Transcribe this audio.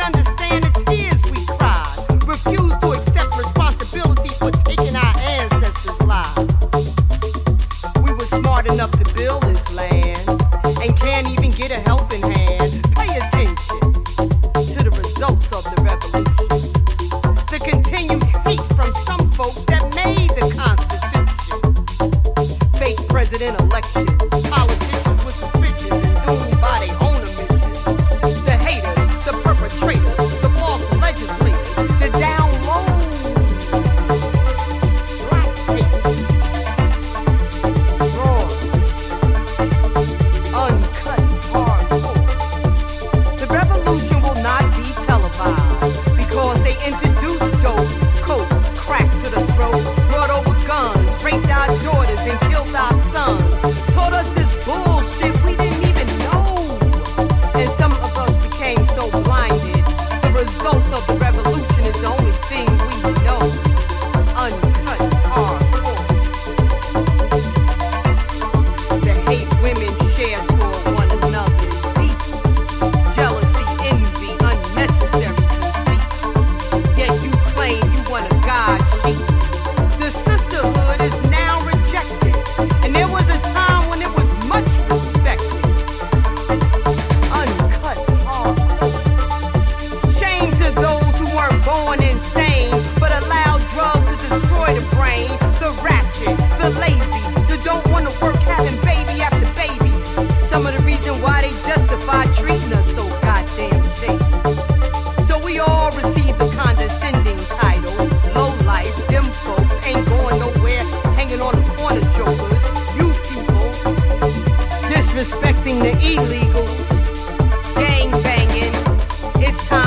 understand the tears we cried. Refuse to accept responsibility for taking our ancestors' lives. We were smart enough to build this land and can't even get a helping hand. Pay attention to the results of the revolution. The continued hate from some folks that made the Constitution. Fake president elections, politicians with suspicions and doomed by their own omissions. The haters, the perpetrators, the false legislators, the down low black papers. Raw, uncut, hardcore. The revolution will not be televised because they introduced dope, coke, crack to the throat, brought over guns, raped our daughters and killed our sons, taught us this bullshit we didn't even know. And some of us became so blinded, the results of the revolution